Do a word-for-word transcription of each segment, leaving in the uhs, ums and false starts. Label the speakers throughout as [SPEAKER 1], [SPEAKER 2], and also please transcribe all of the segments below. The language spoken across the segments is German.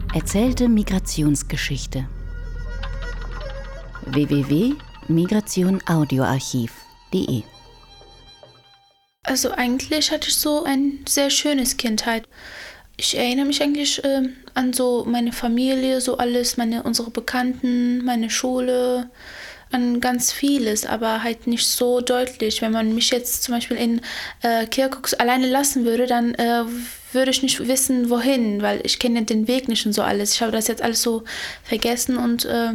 [SPEAKER 1] Erzählte Migrationsgeschichte. w w w punkt migration audioarchiv punkt de
[SPEAKER 2] Also eigentlich hatte ich so ein sehr schönes Kindheit. Ich erinnere mich eigentlich äh, an so meine Familie, so alles, meine unsere Bekannten, meine Schule, an ganz vieles, aber halt nicht so deutlich. Wenn man mich jetzt zum Beispiel in äh, Kirkuk alleine lassen würde, dann äh, würde ich nicht wissen, wohin, weil ich kenne den Weg nicht und so alles. Ich habe das jetzt alles so vergessen und äh,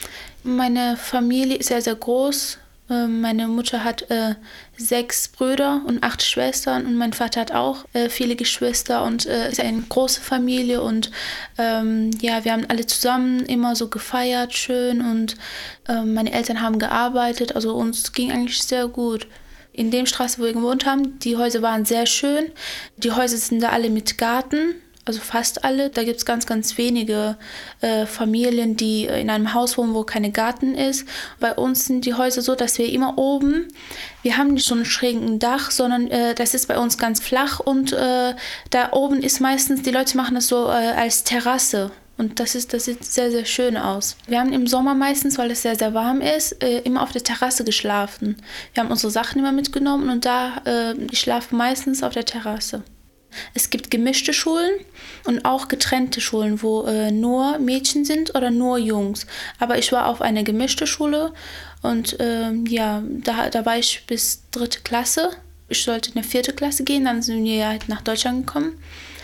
[SPEAKER 2] meine Familie ist sehr, sehr groß. Äh, meine Mutter hat äh, sechs Brüder und acht Schwestern und mein Vater hat auch äh, viele Geschwister und äh, ist eine große Familie und ähm, ja, wir haben alle zusammen immer so gefeiert, schön und äh, meine Eltern haben gearbeitet, also uns ging eigentlich sehr gut. In dem Straße, wo wir gewohnt haben, die Häuser waren sehr schön. Die Häuser sind da alle mit Garten, also fast alle. Da gibt es ganz, ganz wenige äh, Familien, die in einem Haus wohnen, wo keine Garten ist. Bei uns sind die Häuser so, dass wir immer oben, wir haben nicht so ein schrägen Dach, sondern äh, das ist bei uns ganz flach und äh, da oben ist meistens, die Leute machen das so äh, als Terrasse. Und das, ist, das sieht sehr, sehr schön aus. Wir haben im Sommer meistens, weil es sehr, sehr warm ist, äh, immer auf der Terrasse geschlafen. Wir haben unsere Sachen immer mitgenommen und da äh, ich schlafe meistens auf der Terrasse. Es gibt gemischte Schulen und auch getrennte Schulen, wo äh, nur Mädchen sind oder nur Jungs. Aber ich war auf einer gemischten Schule und äh, ja, da, da war ich bis dritte Klasse. Ich sollte in die vierte Klasse gehen, dann sind wir halt nach Deutschland gekommen.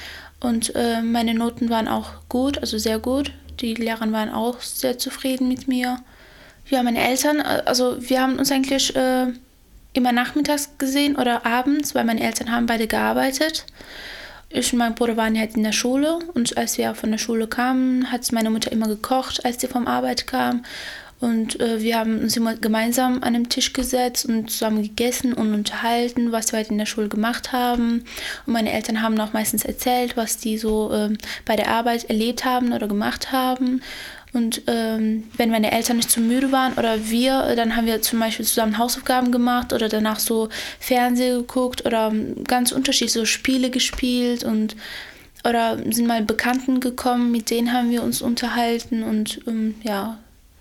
[SPEAKER 2] Und äh, meine Noten waren auch gut, also sehr gut. Die Lehrer waren auch sehr zufrieden mit mir. Ja, meine Eltern, also wir haben uns eigentlich äh, immer nachmittags gesehen oder abends, weil meine Eltern haben beide gearbeitet. Ich und mein Bruder waren halt in der Schule und als wir von der Schule kamen, hat meine Mutter immer gekocht, als sie vom Arbeit kam. Und äh, wir haben uns immer gemeinsam an den Tisch gesetzt und zusammen gegessen und unterhalten, was wir halt in der Schule gemacht haben. Und meine Eltern haben auch meistens erzählt, was die so äh, bei der Arbeit erlebt haben oder gemacht haben. Und ähm, wenn meine Eltern nicht zu müde waren oder wir, dann haben wir zum Beispiel zusammen Hausaufgaben gemacht oder danach so Fernsehen geguckt oder ganz unterschiedlich so Spiele gespielt und oder sind mal Bekannten gekommen, mit denen haben wir uns unterhalten und ähm, ja.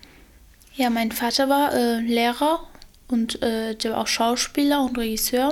[SPEAKER 2] Ja, mein Vater war äh, Lehrer und äh, der war auch Schauspieler und Regisseur.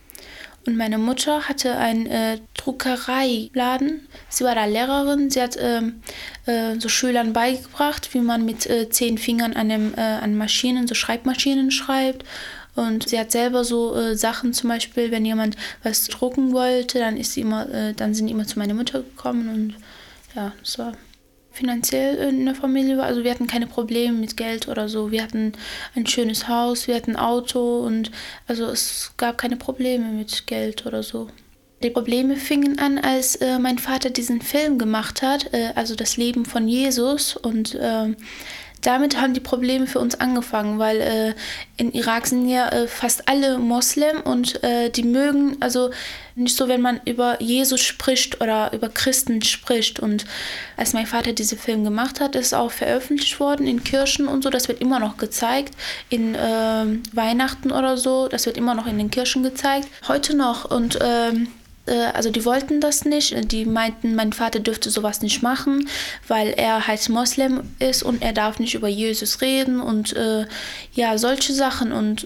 [SPEAKER 2] Und meine Mutter hatte einen äh, Druckereiladen. Sie war da Lehrerin. Sie hat äh, äh, so Schülern beigebracht, wie man mit äh, zehn Fingern an, dem, äh, an Maschinen, so Schreibmaschinen schreibt. Und sie hat selber so äh, Sachen, zum Beispiel, wenn jemand was drucken wollte, dann ist sie immer, äh, dann sind die immer zu meiner Mutter gekommen und ja, das war finanziell in der Familie war. Also wir hatten keine Probleme mit Geld oder so. Wir hatten ein schönes Haus, wir hatten ein Auto und also es gab keine Probleme mit Geld oder so. Die Probleme fingen an, als äh, mein Vater diesen Film gemacht hat, äh, also das Leben von Jesus und äh, damit haben die Probleme für uns angefangen, weil äh, in Irak sind ja äh, fast alle Moslem und äh, die mögen, also nicht so, wenn man über Jesus spricht oder über Christen spricht. Und als mein Vater diesen Film gemacht hat, ist es auch veröffentlicht worden in Kirchen und so, das wird immer noch gezeigt, in äh, Weihnachten oder so, das wird immer noch in den Kirchen gezeigt, heute noch und ähm, also die wollten das nicht, die meinten, mein Vater dürfte sowas nicht machen, weil er halt Moslem ist und er darf nicht über Jesus reden und äh, ja, solche Sachen und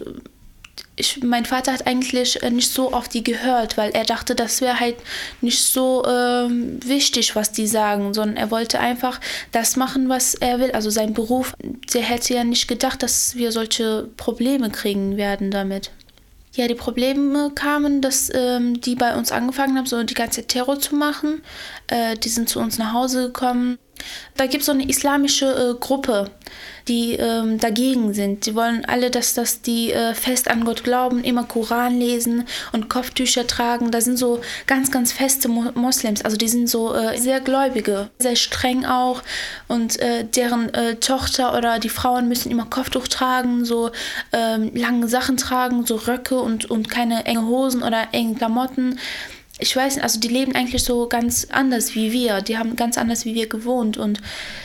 [SPEAKER 2] ich, mein Vater hat eigentlich nicht so auf die gehört, weil er dachte, das wäre halt nicht so äh, wichtig, was die sagen, sondern er wollte einfach das machen, was er will, also sein Beruf. Der hätte ja nicht gedacht, dass wir solche Probleme kriegen werden damit. Ja, die Probleme kamen, dass ähm, die bei uns angefangen haben, so die ganze Terror zu machen. Äh, die sind zu uns nach Hause gekommen. Da gibt es so eine islamische äh, Gruppe, die ähm, dagegen sind. Die wollen alle, dass, dass die äh, fest an Gott glauben, immer Koran lesen und Kopftücher tragen. Da sind so ganz, ganz feste Mo- Moslems. Also die sind so äh, sehr Gläubige, sehr streng auch. Und äh, deren äh, Tochter oder die Frauen müssen immer Kopftuch tragen, so ähm, lange Sachen tragen, so Röcke und, und keine enge Hosen oder enge Klamotten. Ich weiß nicht, also die leben eigentlich so ganz anders wie wir. Die haben ganz anders wie wir gewohnt und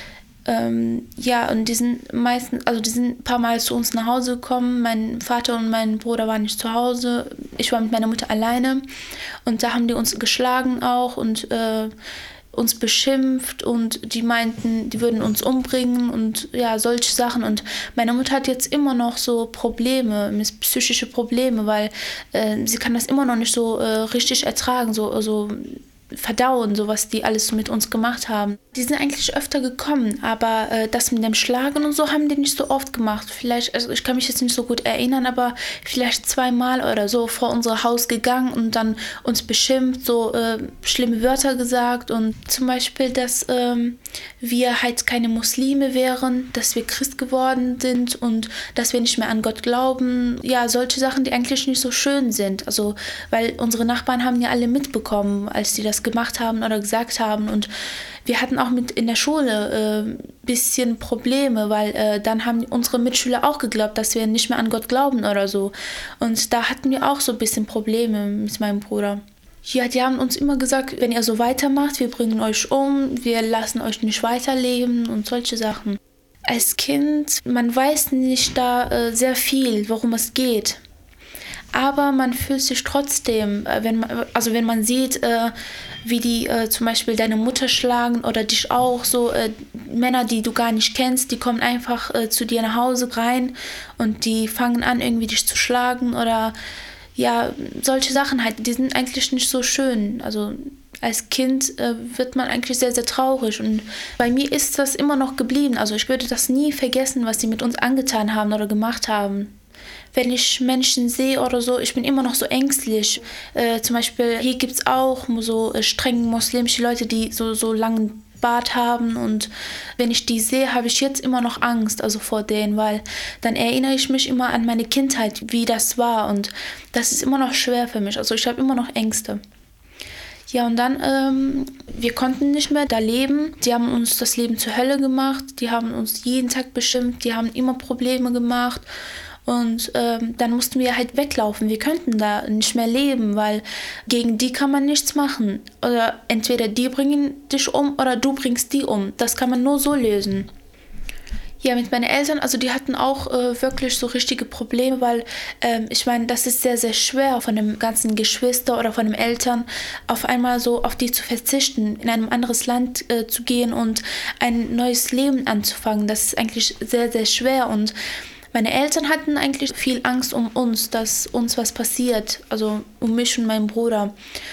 [SPEAKER 2] ähm, ja, und die sind meistens, also die sind ein paar Mal zu uns nach Hause gekommen. Mein Vater und mein Bruder waren nicht zu Hause. Ich war mit meiner Mutter alleine und da haben die uns geschlagen auch und äh, uns beschimpft und die meinten, die würden uns umbringen und ja, solche Sachen. Und meine Mutter hat jetzt immer noch so Probleme, psychische Probleme, weil äh, sie kann das immer noch nicht so äh, richtig ertragen, so, so verdauen, so was die alles mit uns gemacht haben. Die sind eigentlich öfter gekommen, aber äh, das mit dem Schlagen und so haben die nicht so oft gemacht. Vielleicht, also ich kann mich jetzt nicht so gut erinnern, aber vielleicht zweimal oder so vor unser Haus gegangen und dann uns beschimpft, so äh, schlimme Wörter gesagt und zum Beispiel, dass ähm, wir halt keine Muslime wären, dass wir Christ geworden sind und dass wir nicht mehr an Gott glauben. Ja, solche Sachen, die eigentlich nicht so schön sind. Also, weil unsere Nachbarn haben ja alle mitbekommen, als die das gemacht haben oder gesagt haben und wir hatten auch mit in der Schule ein äh, bisschen Probleme, weil äh, dann haben unsere Mitschüler auch geglaubt, dass wir nicht mehr an Gott glauben oder so. Und da hatten wir auch so ein bisschen Probleme mit meinem Bruder. Ja, die haben uns immer gesagt, wenn ihr so weitermacht, wir bringen euch um, wir lassen euch nicht weiterleben und solche Sachen. Als Kind, man weiß nicht da äh, sehr viel, worum es geht. Aber man fühlt sich trotzdem, wenn man, also wenn man sieht, äh, wie die äh, zum Beispiel deine Mutter schlagen oder dich auch, so äh, Männer, die du gar nicht kennst, die kommen einfach äh, zu dir nach Hause rein und die fangen an, irgendwie dich zu schlagen oder ja, solche Sachen halt, die sind eigentlich nicht so schön. Also als Kind äh, wird man eigentlich sehr, sehr traurig und bei mir ist das immer noch geblieben. Also ich würde das nie vergessen, was sie mit uns angetan haben oder gemacht haben. Wenn ich Menschen sehe oder so, ich bin immer noch so ängstlich. Äh, zum Beispiel hier gibt es auch so äh, streng muslimische Leute, die so, so langen Bart haben und wenn ich die sehe, habe ich jetzt immer noch Angst, also vor denen, weil dann erinnere ich mich immer an meine Kindheit, wie das war und das ist immer noch schwer für mich. Also ich habe immer noch Ängste. Ja, und dann, ähm, wir konnten nicht mehr da leben. Die haben uns das Leben zur Hölle gemacht, die haben uns jeden Tag beschimpft, die haben immer Probleme gemacht. Und ähm, dann mussten wir halt weglaufen. Wir könnten da nicht mehr leben, weil gegen die kann man nichts machen. Oder entweder die bringen dich um oder du bringst die um. Das kann man nur so lösen. Ja, mit meinen Eltern, also die hatten auch äh, wirklich so richtige Probleme, weil ähm, ich meine, das ist sehr, sehr schwer von dem ganzen Geschwister oder von den Eltern auf einmal so auf die zu verzichten, in ein anderes Land äh, zu gehen und ein neues Leben anzufangen. Das ist eigentlich sehr, sehr schwer und meine Eltern hatten eigentlich viel Angst um uns, dass uns was passiert, also um mich und meinen Bruder.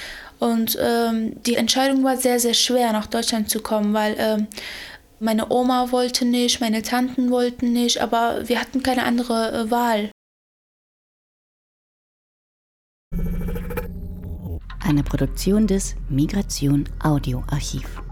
[SPEAKER 2] Und ähm, die Entscheidung war sehr, sehr schwer, nach Deutschland zu kommen, weil ähm, meine Oma wollte nicht, meine Tanten wollten nicht, aber wir hatten keine andere äh, Wahl.
[SPEAKER 1] Eine Produktion des Migration Audio Archiv.